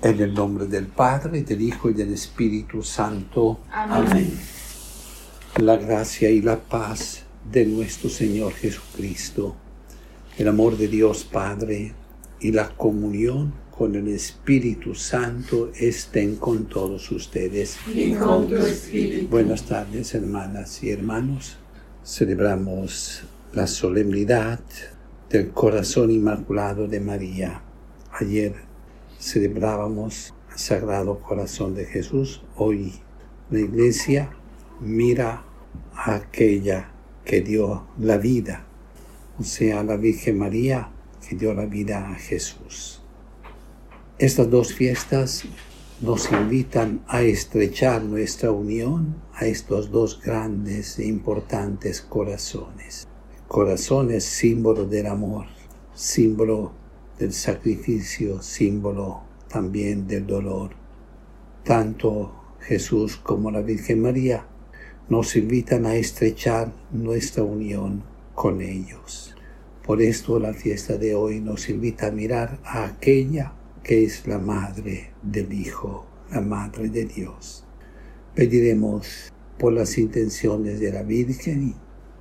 En el nombre del Padre, del Hijo y del Espíritu Santo. Amén. La gracia y la paz de nuestro Señor Jesucristo, el amor de Dios Padre y la comunión con el Espíritu Santo estén con todos ustedes. Y con tu espíritu. Buenas tardes, hermanas y hermanos. Celebramos la solemnidad del Corazón Inmaculado de María. Ayer celebrábamos el Sagrado Corazón de Jesús. Hoy la Iglesia mira a aquella que dio la vida, o sea, la Virgen María que dio la vida a Jesús. Estas dos fiestas nos invitan a estrechar nuestra unión a estos dos grandes e importantes corazones. El corazón es símbolo del amor, símbolo del sacrificio, símbolo también del dolor. Tanto Jesús como la Virgen María nos invitan a estrechar nuestra unión con ellos. Por esto la fiesta de hoy nos invita a mirar a aquella que es la Madre del Hijo, la Madre de Dios. Pediremos por las intenciones de la Virgen,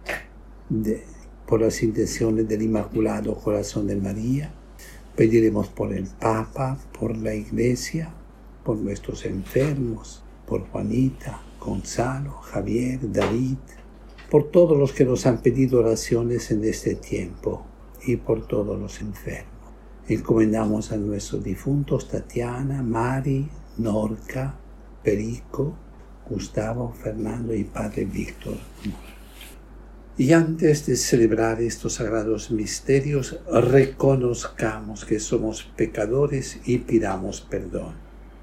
por las intenciones del Inmaculado Corazón de María. Pediremos por el Papa, por la Iglesia, por nuestros enfermos, por Juanita, Gonzalo, Javier, David, por todos los que nos han pedido oraciones en este tiempo y por todos los enfermos. Encomendamos a nuestros difuntos Tatiana, Mari, Norca, Perico, Gustavo, Fernando y Padre Víctor. Y antes de celebrar estos sagrados misterios, reconozcamos que somos pecadores y pidamos perdón.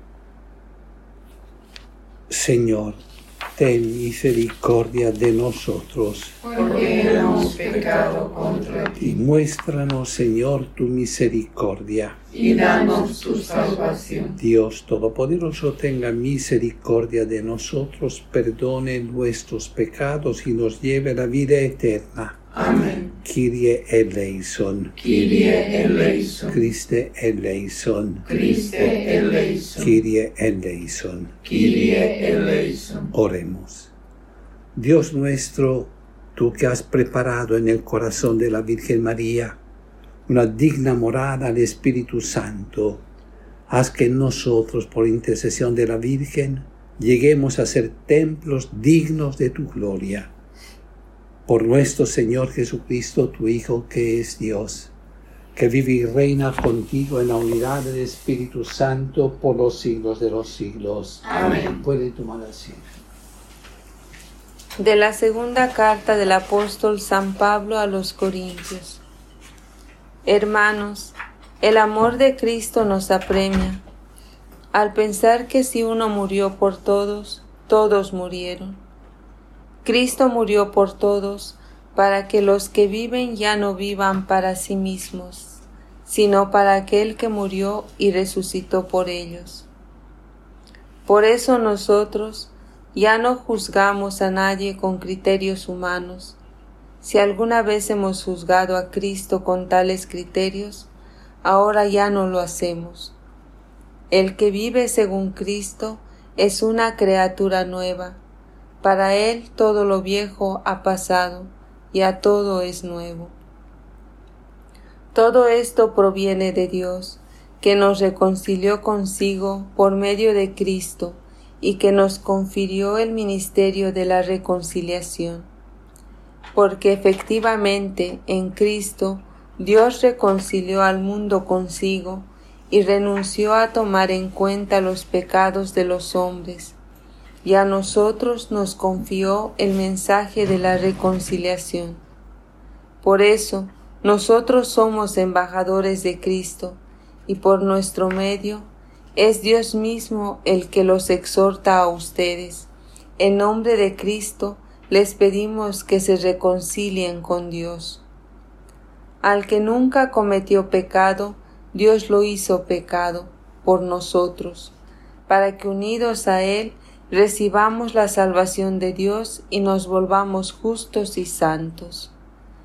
Señor, ten misericordia de nosotros, porque hemos pecado contra ti. y muéstranos, Señor, tu misericordia. Y danos tu salvación. Dios Todopoderoso, tenga misericordia de nosotros, perdone nuestros pecados y nos lleve a la vida eterna. Amén. Kyrie eleison. Kyrie eleison. Christe eleison. Christe eleison. Kyrie eleison. Kyrie eleison. Oremos. Dios nuestro, tú que has preparado en el corazón de la Virgen María una digna morada al Espíritu Santo, haz que nosotros, por intercesión de la Virgen, lleguemos a ser templos dignos de tu gloria. Por nuestro Señor Jesucristo, tu Hijo, que es Dios, que vive y reina contigo en la unidad del Espíritu Santo por los siglos de los siglos. Amén. Puede tomar asiento. De la segunda carta del apóstol San Pablo a los Corintios. Hermanos, el amor de Cristo nos apremia, al pensar que si uno murió por todos, todos murieron. Cristo murió por todos, para que los que viven ya no vivan para sí mismos, sino para aquel que murió y resucitó por ellos. Por eso nosotros ya no juzgamos a nadie con criterios humanos. Si alguna vez hemos juzgado a Cristo con tales criterios, ahora ya no lo hacemos. El que vive según Cristo es una criatura nueva. Para él todo lo viejo ha pasado, ya todo es nuevo. Todo esto proviene de Dios, que nos reconcilió consigo por medio de Cristo y que nos confirió el ministerio de la reconciliación. Porque efectivamente en Cristo Dios reconcilió al mundo consigo y renunció a tomar en cuenta los pecados de los hombres, y a nosotros nos confió el mensaje de la reconciliación. Por eso, nosotros somos embajadores de Cristo, y por nuestro medio es Dios mismo el que los exhorta a ustedes. En nombre de Cristo les pedimos que se reconcilien con Dios. Al que nunca cometió pecado, Dios lo hizo pecado por nosotros, para que unidos a Él recibamos la salvación de Dios y nos volvamos justos y santos.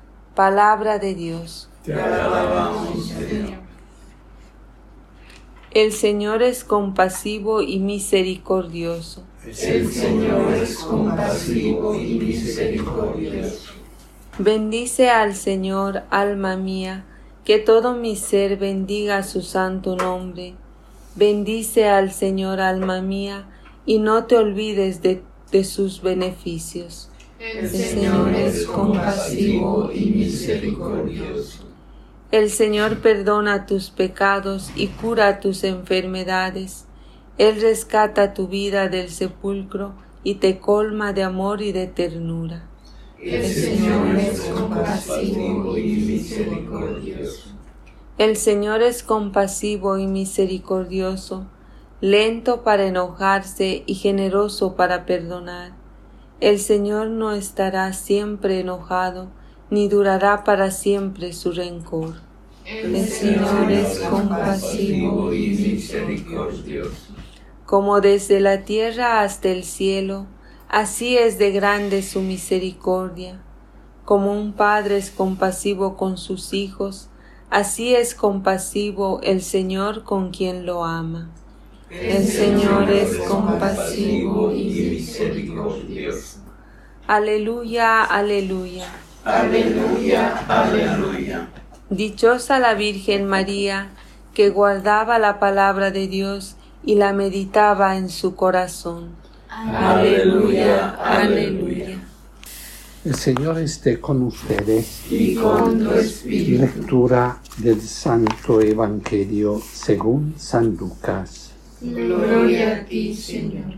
Palabra de Dios. Te alabamos, Señor. El Señor es compasivo y misericordioso. El Señor es compasivo y misericordioso. Bendice al Señor, alma mía, que todo mi ser bendiga su santo nombre. Bendice al Señor, alma mía, y no te olvides de sus beneficios. El Señor es compasivo y misericordioso. El Señor perdona tus pecados y cura tus enfermedades. Él rescata tu vida del sepulcro y te colma de amor y de ternura. El Señor es compasivo y misericordioso. El Señor es compasivo y misericordioso, lento para enojarse y generoso para perdonar. El Señor no estará siempre enojado, ni durará para siempre su rencor. El Señor es compasivo y misericordioso. Como desde la tierra hasta el cielo, así es de grande su misericordia. Como un padre es compasivo con sus hijos, así es compasivo el Señor con quien lo ama. El Señor es compasivo y misericordioso. Aleluya, aleluya. Aleluya, aleluya. Dichosa la Virgen María, que guardaba la palabra de Dios y la meditaba en su corazón. Aleluya, aleluya. El Señor esté con ustedes. Y con tu espíritu. Lectura del Santo Evangelio según San Lucas. Gloria a ti, Señor.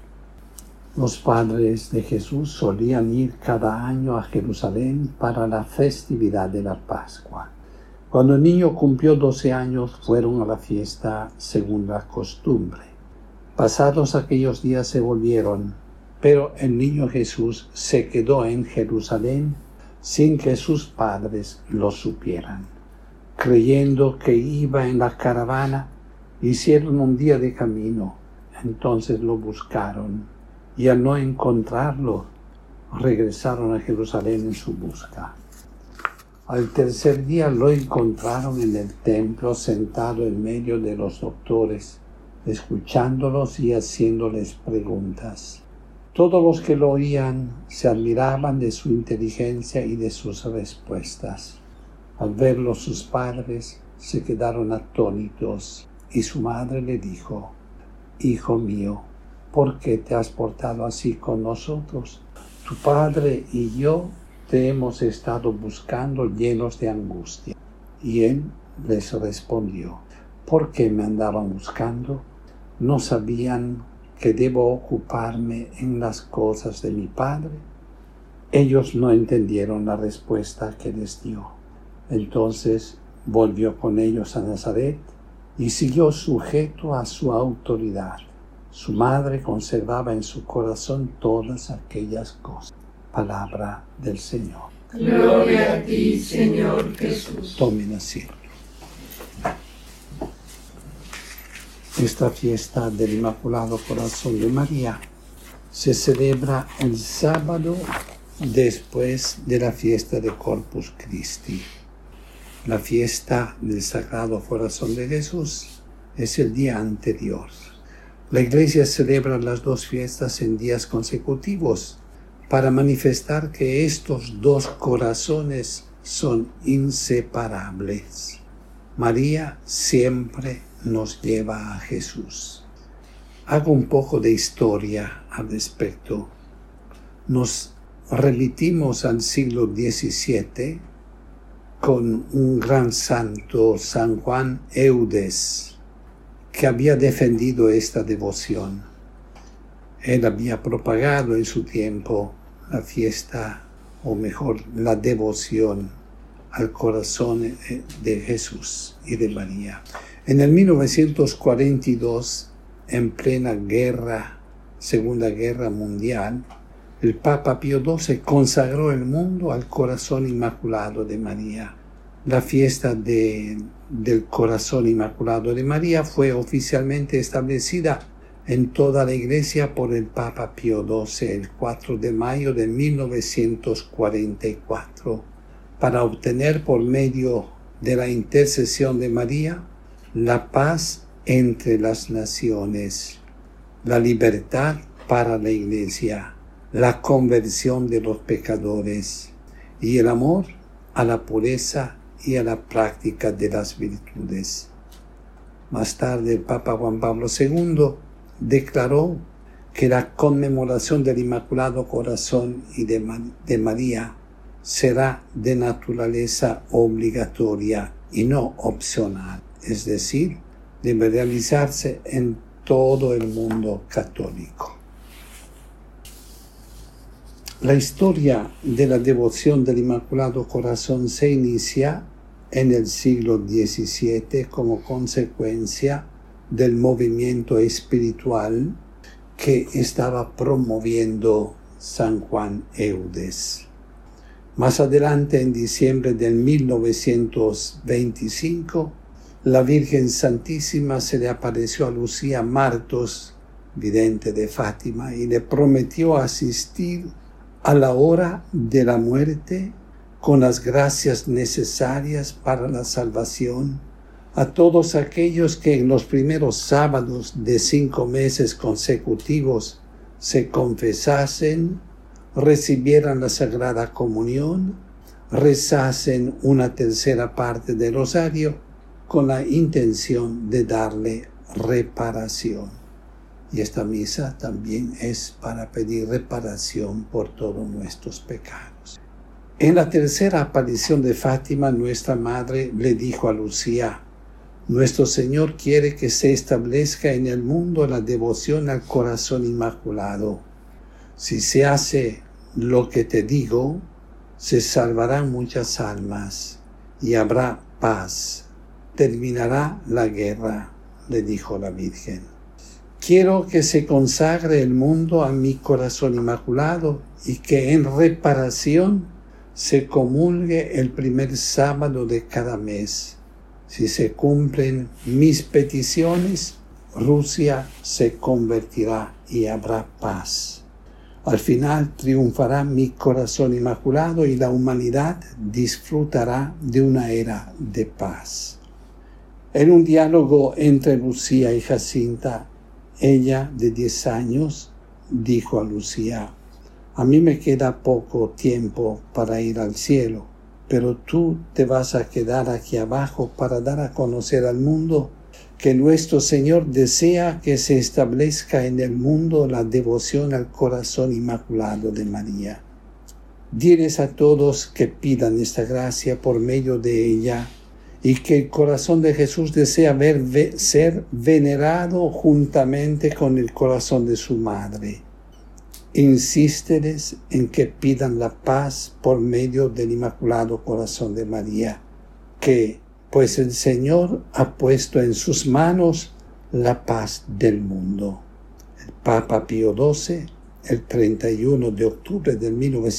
Los padres de Jesús solían ir cada año a Jerusalén para la festividad de la Pascua. Cuando el niño cumplió 12 años, fueron a la fiesta según la costumbre. Pasados aquellos días se volvieron, pero el niño Jesús se quedó en Jerusalén sin que sus padres lo supieran. Creyendo que iba en la caravana, hicieron un día de camino. Entonces lo buscaron y al no encontrarlo, regresaron a Jerusalén en su busca. Al tercer día lo encontraron en el templo sentado en medio de los doctores, escuchándolos y haciéndoles preguntas. Todos los que lo oían se admiraban de su inteligencia y de sus respuestas. Al verlo sus padres se quedaron atónitos y su madre le dijo: «Hijo mío, ¿por qué te has portado así con nosotros? Tu padre y yo te hemos estado buscando llenos de angustia». Y él les respondió: «¿Por qué me andaban buscando? ¿No sabían que debo ocuparme en las cosas de mi padre?». Ellos no entendieron la respuesta que les dio. Entonces volvió con ellos a Nazaret y siguió sujeto a su autoridad. Su madre conservaba en su corazón todas aquellas cosas. Palabra del Señor. Gloria a ti, Señor Jesús. Tomen asiento. Esta fiesta del Inmaculado Corazón de María se celebra el sábado después de la fiesta de Corpus Christi. La fiesta del Sagrado Corazón de Jesús es el día anterior. La Iglesia celebra las dos fiestas en días consecutivos para manifestar que estos dos corazones son inseparables. María siempre nos lleva a Jesús. Hago un poco de historia al respecto. Nos remitimos al siglo XVII con un gran santo, San Juan Eudes, que había defendido esta devoción. Él había propagado en su tiempo la fiesta, o mejor, la devoción al corazón de Jesús y de María. En el 1942, en plena guerra, Segunda Guerra Mundial, el Papa Pío XII consagró el mundo al corazón inmaculado de María. La fiesta del corazón inmaculado de María fue oficialmente establecida en toda la Iglesia por el Papa Pío XII el 4 de mayo de 1944, para obtener por medio de la intercesión de María la paz entre las naciones, la libertad para la Iglesia, la conversión de los pecadores y el amor a la pureza y a la práctica de las virtudes. Más tarde, el Papa Juan Pablo II declaró que la conmemoración del Inmaculado Corazón y de María será de naturaleza obligatoria y no opcional, es decir, debe realizarse en todo el mundo católico. La historia de la devoción del Inmaculado Corazón se inicia en el siglo XVII como consecuencia del movimiento espiritual que estaba promoviendo San Juan Eudes. Más adelante, en diciembre de 1925, la Virgen Santísima se le apareció a Lucía Martos, vidente de Fátima, y le prometió asistir a la hora de la muerte con las gracias necesarias para la salvación a todos aquellos que en los primeros sábados de 5 meses consecutivos se confesasen, recibieran la Sagrada Comunión, rezasen una tercera parte del rosario con la intención de darle reparación. Y esta misa también es para pedir reparación por todos nuestros pecados. En la tercera aparición de Fátima, nuestra Madre le dijo a Lucía: nuestro Señor quiere que se establezca en el mundo la devoción al Corazón Inmaculado. Si se hace lo que te digo, se salvarán muchas almas y habrá paz. Terminará la guerra, le dijo la Virgen. Quiero que se consagre el mundo a mi Corazón Inmaculado y que en reparación se comulgue el primer sábado de cada mes. Si se cumplen mis peticiones, Rusia se convertirá y habrá paz. Al final triunfará mi Corazón Inmaculado y la humanidad disfrutará de una era de paz. En un diálogo entre Lucía y Jacinta, ella, de 10 años, dijo a Lucía: a mí me queda poco tiempo para ir al cielo, pero tú te vas a quedar aquí abajo para dar a conocer al mundo que nuestro Señor desea que se establezca en el mundo la devoción al Corazón Inmaculado de María. Diles a todos que pidan esta gracia por medio de ella y que el corazón de Jesús desea ser venerado juntamente con el corazón de su madre. Insísteles en que pidan la paz por medio del Inmaculado Corazón de María, pues el Señor ha puesto en sus manos la paz del mundo. El Papa Pío XII, el 31 de octubre de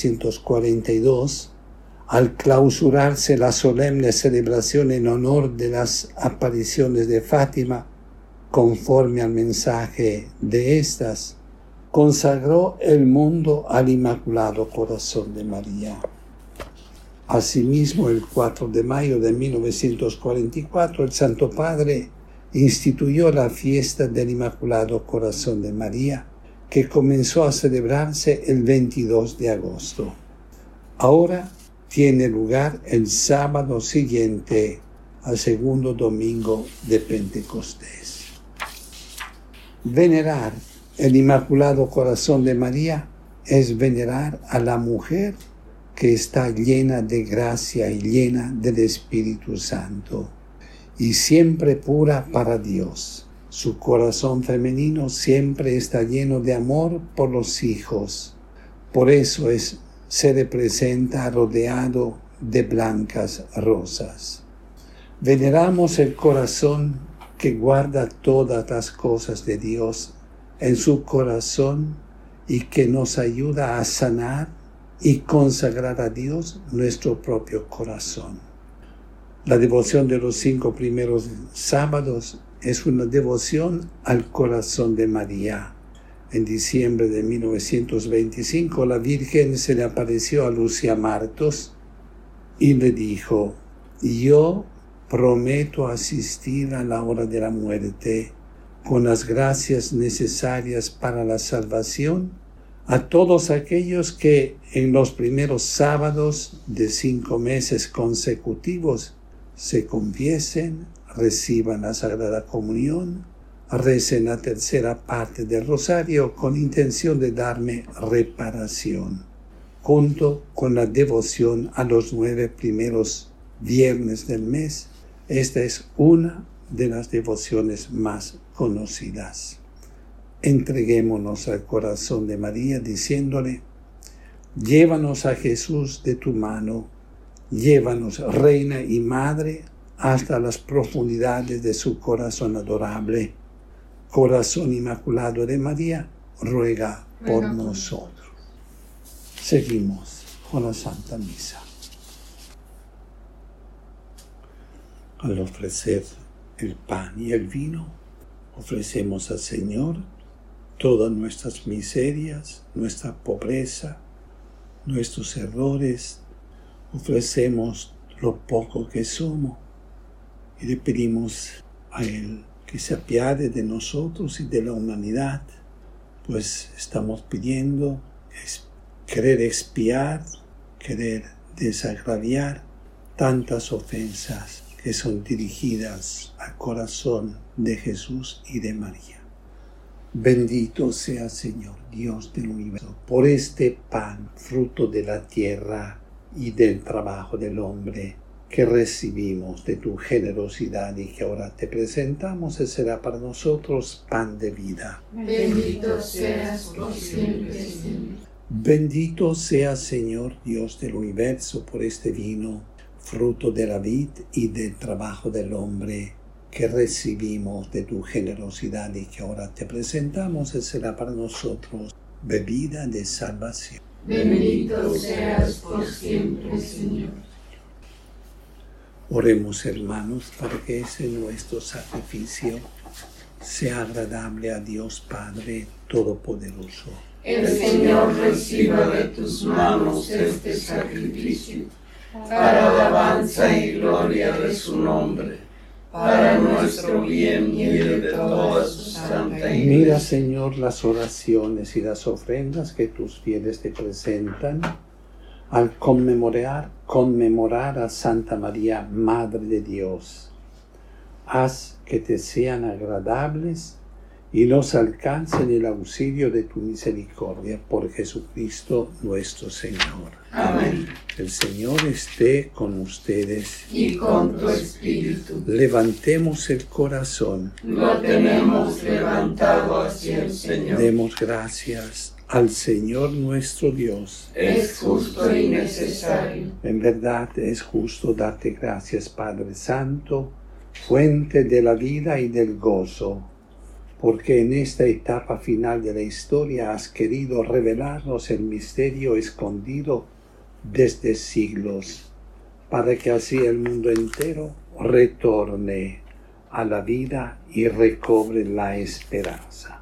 1942, al clausurarse la solemne celebración en honor de las apariciones de Fátima, conforme al mensaje de estas, consagró el mundo al Inmaculado Corazón de María. Asimismo, el 4 de mayo de 1944, el Santo Padre instituyó la fiesta del Inmaculado Corazón de María, que comenzó a celebrarse el 22 de agosto. Ahora tiene lugar el sábado siguiente al segundo domingo de Pentecostés. Venerar el Inmaculado Corazón de María es venerar a la mujer que está llena de gracia y llena del Espíritu Santo y siempre pura para Dios. Su corazón femenino siempre está lleno de amor por los hijos. Por eso se representa rodeado de blancas rosas. Veneramos el corazón que guarda todas las cosas de Dios en su corazón y que nos ayuda a sanar y consagrar a Dios nuestro propio corazón. La devoción de los 5 primeros sábados es una devoción al corazón de María. En diciembre de 1925, la Virgen se le apareció a Lucía Martos y le dijo: yo prometo asistir a la hora de la muerte con las gracias necesarias para la salvación a todos aquellos que en los primeros sábados de 5 meses consecutivos se confiesen, reciban la Sagrada Comunión, recen la tercera parte del rosario con intención de darme reparación, junto con la devoción a los 9 primeros viernes del mes. Esta es una de las devociones más conocidas. Entreguémonos al corazón de María diciéndole: llévanos a Jesús de tu mano, llévanos, Reina y Madre, hasta las profundidades de su corazón adorable. Corazón Inmaculado de María, ruega por nosotros. Seguimos con la Santa Misa. Al ofrecer el pan y el vino, ofrecemos al Señor todas nuestras miserias, nuestra pobreza, nuestros errores. Ofrecemos lo poco que somos y le pedimos a Él que se apiade de nosotros y de la humanidad, pues estamos pidiendo querer expiar, querer desagraviar tantas ofensas que son dirigidas al corazón de Jesús y de María. Bendito sea, Señor, Dios del universo, por este pan, fruto de la tierra y del trabajo del hombre, que recibimos de tu generosidad y que ahora te presentamos. Ese será para nosotros pan de vida. Bendito seas por siempre, Señor. Bendito sea, Señor, Dios del universo, por este vino, fruto de la vid y del trabajo del hombre, que recibimos de tu generosidad y que ahora te presentamos. Ese será para nosotros bebida de salvación. Bendito seas por siempre, Señor. Oremos, hermanos, para que ese nuestro sacrificio sea agradable a Dios Padre Todopoderoso. El Señor reciba de tus manos este sacrificio, para alabanza y gloria de su nombre, para nuestro bien y el de toda su santa Iglesia. Mira, Señor, las oraciones y las ofrendas que tus fieles te presentan al conmemorar a Santa María, Madre de Dios. Haz que te sean agradables y nos alcancen el auxilio de tu misericordia, por Jesucristo nuestro Señor. Amén. El Señor esté con ustedes. Y con tu espíritu. Levantemos el corazón. Lo tenemos levantado hacia el Señor. Demos gracias al Señor nuestro Dios. Es justo y necesario. En verdad es justo darte gracias, Padre Santo, fuente de la vida y del gozo, porque en esta etapa final de la historia has querido revelarnos el misterio escondido desde siglos, para que así el mundo entero retorne a la vida y recobre la esperanza.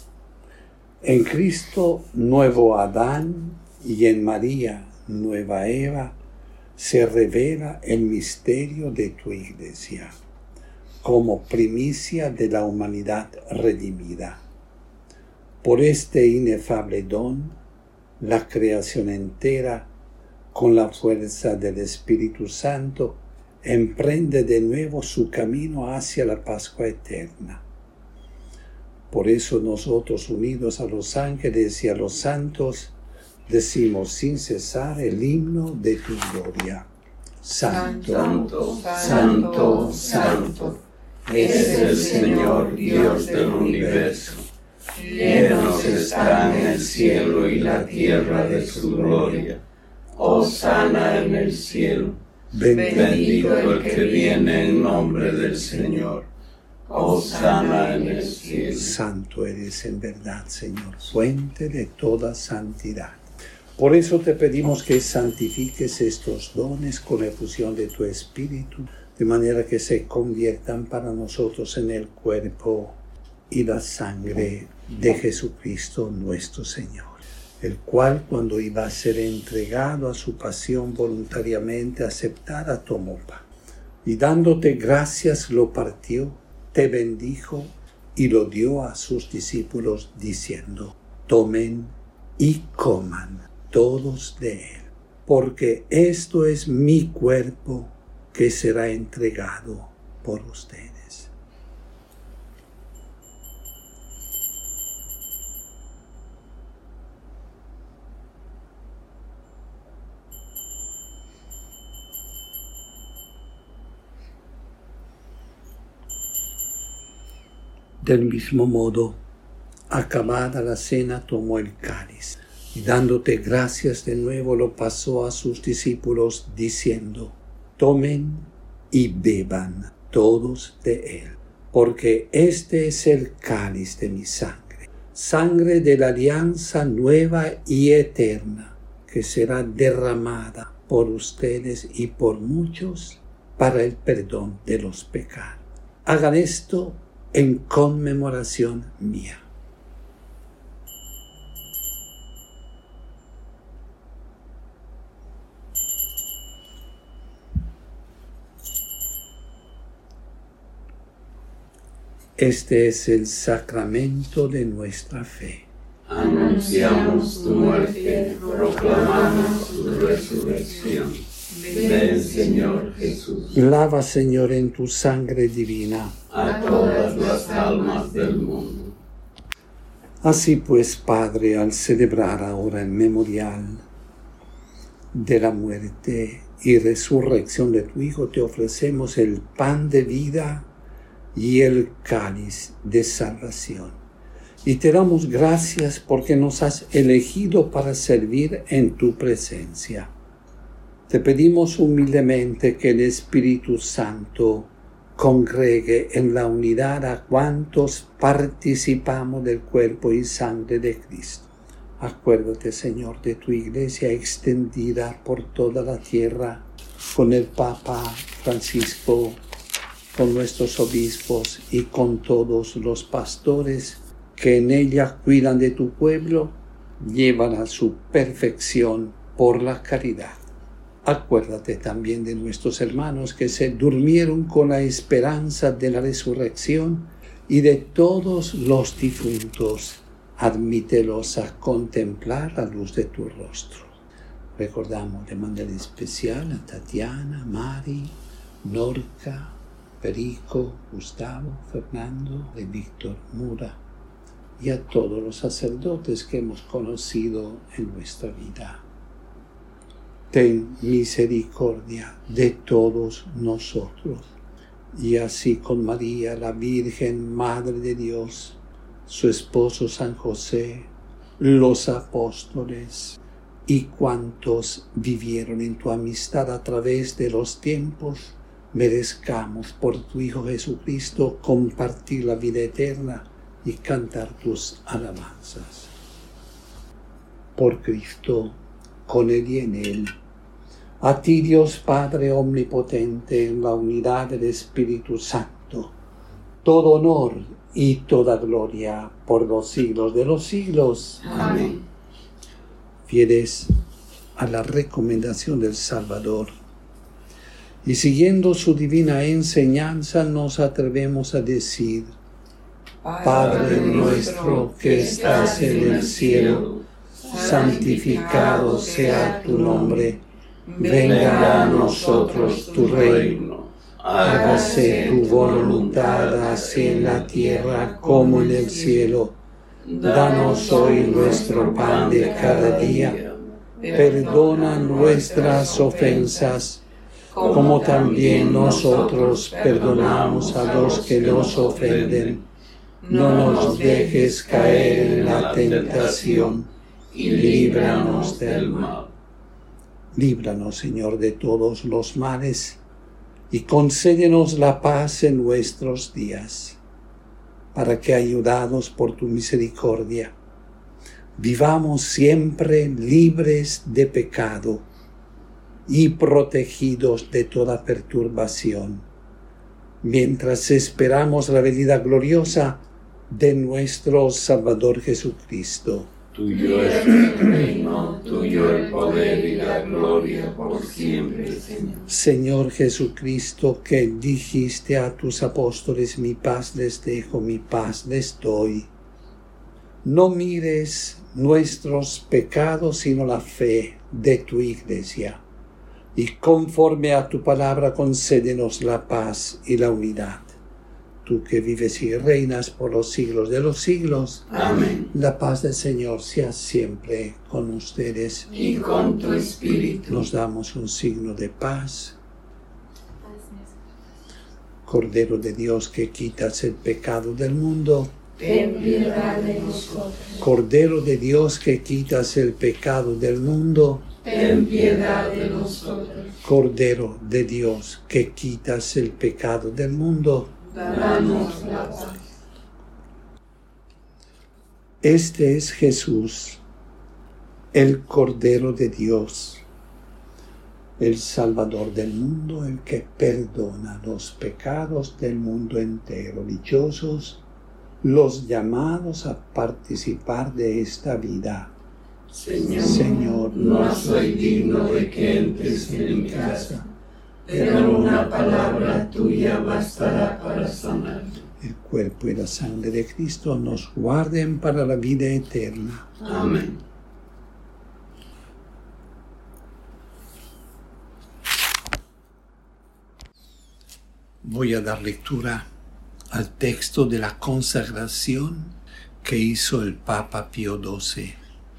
En Cristo, nuevo Adán, y en María, nueva Eva, se revela el misterio de tu Iglesia, como primicia de la humanidad redimida. Por este inefable don, la creación entera, con la fuerza del Espíritu Santo, emprende de nuevo su camino hacia la Pascua eterna. Por eso nosotros, unidos a los ángeles y a los santos, decimos sin cesar el himno de tu gloria. Santo, Santo, Santo, Santo, es el Señor Dios del universo. Llenos están el cielo y la tierra de su gloria. Hosana en el cielo. Bendito el que viene en nombre del Señor. Hosana en el cielo. Santo eres en verdad, Señor, fuente de toda santidad. Por eso te pedimos que santifiques estos dones con la efusión de tu Espíritu, de manera que se conviertan para nosotros en el cuerpo y la sangre de Jesucristo nuestro Señor, el cual, cuando iba a ser entregado a su pasión voluntariamente aceptada, tomó pan. y dándote gracias lo partió, te bendijo y lo dio a sus discípulos diciendo: tomen y coman todos de él, porque esto es mi cuerpo que será entregado por ustedes. Del mismo modo, acabada la cena, tomó el cáliz y dándote gracias de nuevo lo pasó a sus discípulos diciendo: tomen y beban todos de él, porque este es el cáliz de mi sangre, sangre de la alianza nueva y eterna, que será derramada por ustedes y por muchos para el perdón de los pecados. Hagan esto en conmemoración mía. Este es el sacramento de nuestra fe. Anunciamos tu muerte, proclamamos tu resurrección. Ven, Señor Jesús. Lava, Señor, en tu sangre divina a todas las almas del mundo. Así pues, Padre, al celebrar ahora el memorial de la muerte y resurrección de tu Hijo, te ofrecemos el pan de vida y el cáliz de salvación. Y te damos gracias porque nos has elegido para servir en tu presencia. Te pedimos humildemente que el Espíritu Santo congregue en la unidad a cuantos participamos del cuerpo y sangre de Cristo. Acuérdate, Señor, de tu Iglesia extendida por toda la tierra, con el Papa Francisco, con nuestros obispos y con todos los pastores que en ella cuidan de tu pueblo, llevan a su perfección por la caridad. Acuérdate también de nuestros hermanos que se durmieron con la esperanza de la resurrección y de todos los difuntos. Admítelos a contemplar la luz de tu rostro. Recordamos de manera especial a Tatiana, Mari, Norca, Perico, Gustavo, Fernando y Víctor Mura y a todos los sacerdotes que hemos conocido en nuestra vida. Ten misericordia de todos nosotros, y así con María, la Virgen Madre de Dios, su esposo San José, los apóstoles y cuantos vivieron en tu amistad a través de los tiempos, merezcamos por tu Hijo Jesucristo compartir la vida eterna y cantar tus alabanzas. Por Cristo, con Él y en Él, a ti Dios Padre omnipotente, en la unidad del Espíritu Santo, todo honor y toda gloria por los siglos de los siglos. Amén. Fieles a la recomendación del Salvador y siguiendo su divina enseñanza, nos atrevemos a decir: Padre nuestro que estás en el cielo, santificado sea tu nombre. Venga a nosotros tu reino. Hágase tu voluntad, así en la tierra como en el cielo. Danos hoy nuestro pan de cada día. Perdona nuestras ofensas, como también nosotros perdonamos a los que nos ofenden. No nos dejes caer en la tentación y líbranos del mal. Líbranos, Señor, de todos los males y concédenos la paz en nuestros días, para que, ayudados por tu misericordia, vivamos siempre libres de pecado y protegidos de toda perturbación, mientras esperamos la venida gloriosa de nuestro Salvador Jesucristo. Tuyo es el reino, tuyo el poder y la gloria por siempre, Señor. Señor Jesucristo, que dijiste a tus apóstoles, mi paz les dejo, mi paz les doy. No mires nuestros pecados, sino la fe de tu Iglesia. Y conforme a tu palabra, concédenos la paz y la unidad. Tú que vives y reinas por los siglos de los siglos. Amén. La paz del Señor sea siempre con ustedes. Y con tu espíritu. Nos damos un signo de paz. Cordero de Dios, que quitas el pecado del mundo. Ten piedad de nosotros. Cordero de Dios, que quitas el pecado del mundo. Ten piedad de nosotros. Cordero de Dios, que quitas el pecado del mundo. Danos la paz. Este es Jesús, el Cordero de Dios, el Salvador del mundo, el que perdona los pecados del mundo entero. Dichosos los llamados a participar de esta vida. Señor, no soy digno de que entres en mi casa, pero una palabra tuya bastará para sanar. El cuerpo y la sangre de Cristo nos guarden para la vida eterna. Amén. Voy a dar lectura al texto de la consagración que hizo el Papa Pío XII.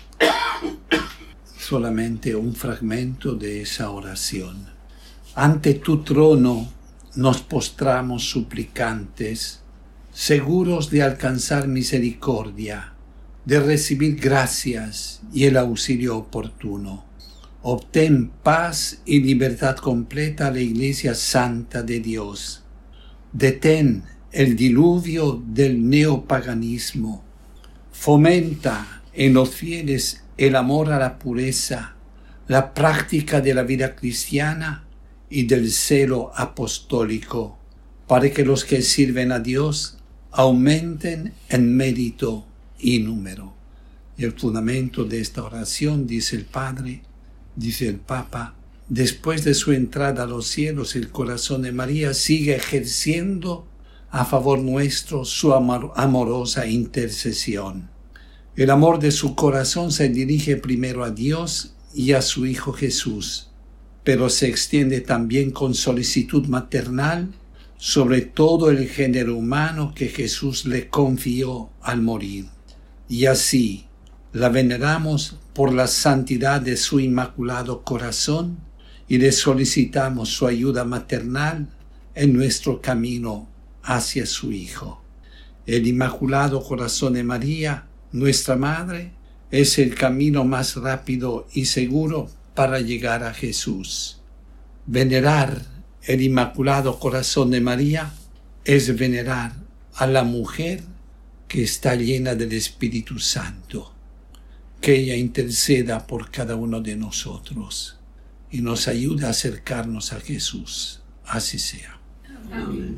Solamente un fragmento de esa oración. Ante tu trono nos postramos suplicantes, seguros de alcanzar misericordia, de recibir gracias y el auxilio oportuno. Obtén paz y libertad completa a la Iglesia Santa de Dios. Detén el diluvio del neopaganismo. Fomenta en los fieles el amor a la pureza, la práctica de la vida cristiana y del celo apostólico, para que los que sirven a Dios aumenten en mérito y número. Y el fundamento de esta oración, dice el Padre, dice el Papa, después de su entrada a los cielos, el corazón de María sigue ejerciendo a favor nuestro su amorosa intercesión. El amor de su corazón se dirige primero a Dios y a su Hijo Jesús, pero se extiende también con solicitud maternal sobre todo el género humano que Jesús le confió al morir. Y así la veneramos por la santidad de su inmaculado corazón y le solicitamos su ayuda maternal en nuestro camino hacia su Hijo. El Inmaculado Corazón de María, nuestra Madre, es el camino más rápido y seguro para llegar a Jesús. Venerar el Inmaculado Corazón de María es venerar a la mujer que está llena del Espíritu Santo. Que ella interceda por cada uno de nosotros y nos ayude a acercarnos a Jesús. Así sea. Amén.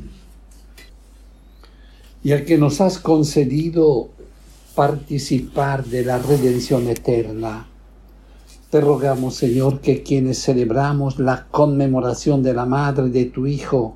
Ya que nos has concedido participar de la redención eterna, te rogamos, Señor, que quienes celebramos la conmemoración de la Madre de tu Hijo,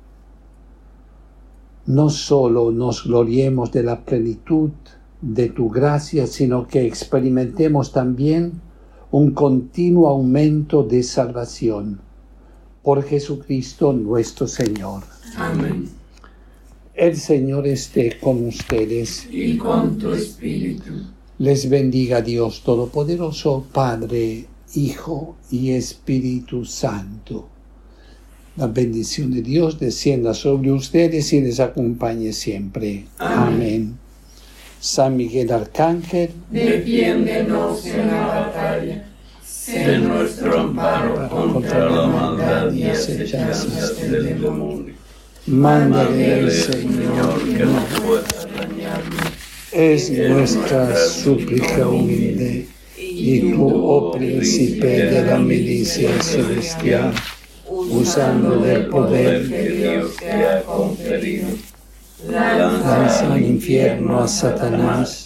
no solo nos gloriemos de la plenitud de tu gracia, sino que experimentemos también un continuo aumento de salvación. Por Jesucristo nuestro Señor. Amén. El Señor esté con ustedes. Y con tu espíritu. Les bendiga Dios Todopoderoso, Padre, Hijo y Espíritu Santo. La bendición de Dios descienda sobre ustedes y les acompañe siempre. Amén. San Miguel Arcángel, defiéndenos en la batalla. Sé nuestro amparo contra la maldad y acechanzas del demonio. mándale el Señor que no pueda dañarnos. Es nuestra súplica humilde, y tú, oh príncipe de la milicia celestial, usando del poder que Dios te ha conferido, lanza al infierno a Satanás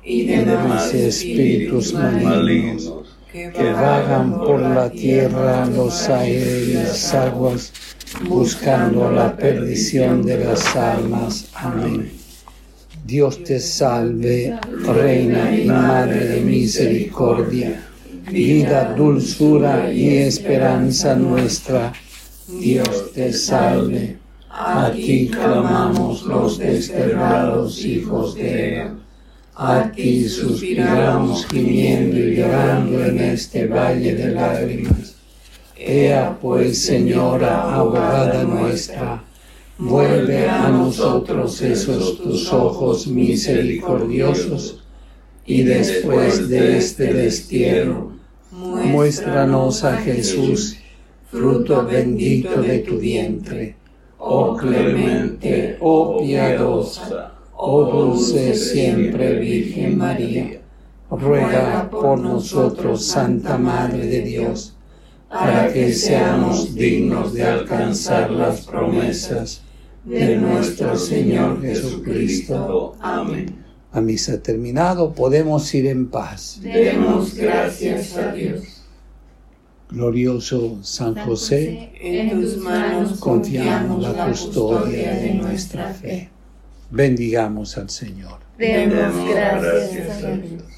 y demás espíritus malignos que vagan por la tierra, los aires y las aguas, buscando la perdición de las almas. Amén. Dios te salve, Reina y Madre de misericordia, vida, dulzura y esperanza nuestra. Dios te salve. A ti clamamos los desterrados hijos de Eva. A ti suspiramos gimiendo y llorando en este valle de lágrimas. Ea pues, Señora, abogada nuestra, vuelve a nosotros esos tus ojos misericordiosos, y después de este destierro, muéstranos a Jesús, fruto bendito de tu vientre. Oh clemente, oh piadosa, oh dulce siempre Virgen María, ruega por nosotros, Santa Madre de Dios, para que seamos dignos de alcanzar las promesas de nuestro Señor Jesucristo. Amén. La misa ha terminado, podemos ir en paz. Demos gracias a Dios. Glorioso San José, en tus manos confiamos la custodia de nuestra fe. Bendigamos al Señor. Demos gracias a Dios.